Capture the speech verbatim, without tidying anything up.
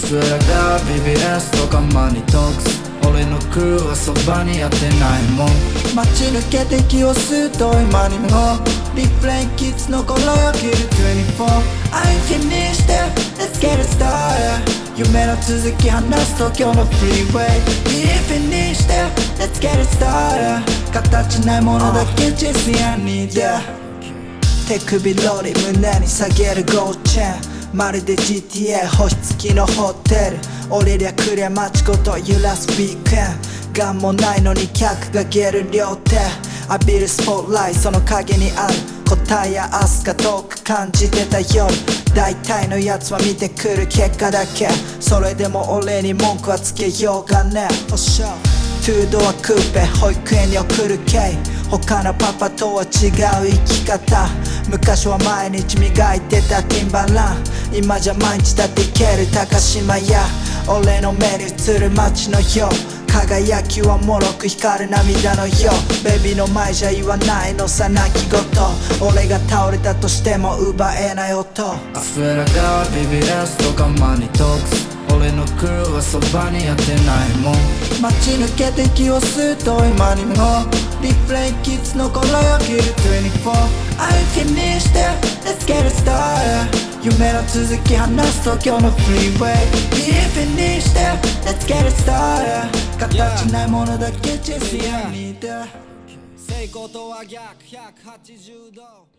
スラが ビービーエス とかマニトークス、俺のクルーはそばにやってないもん。待ち抜けて気を吸うと今にもリフレインキッズの頃よ切るにじゅうよん I'm finished it, let's get it started。 夢の続き話す東京のフリーウェイ We finished it, let's get it started。 形ないものだけ Chasing I need it。 手首ローリ胸に下げるゴールチェーン、まるで ジーティーエー 星付きのホテル。俺りゃくりゃ街ごと揺らすビークエン、ガンもないのに客がゲル両手浴びるスポットライト、その影にある答えや明日か遠く感じてた夜。大体のやつは見てくる結果だけ、それでも俺に文句はつけようがね。トゥードアクーペ保育園に送る系、他のパパとは違う生き方。昔は毎日磨いてたティンバラン、今じゃ毎日だっていける高島屋。俺の目に映る街のよう、輝きはもろく光る涙のよう。ベビーの前じゃ言わないのさ泣き言、俺が倒れたとしても奪えない音。アスラが ビービーエス とかマニトークス、俺のクルーはそばにやってないもん。待ち抜けて気を吸うと今にもリフレインキッズの頃よ切るにじゅうよん I'm finished it, let's get it started。 夢の続き話す東京のフリーウェイ We finished it, let's get it started。 形ないものだけ Chasing I need it。成功とは逆ひゃくはちじゅうど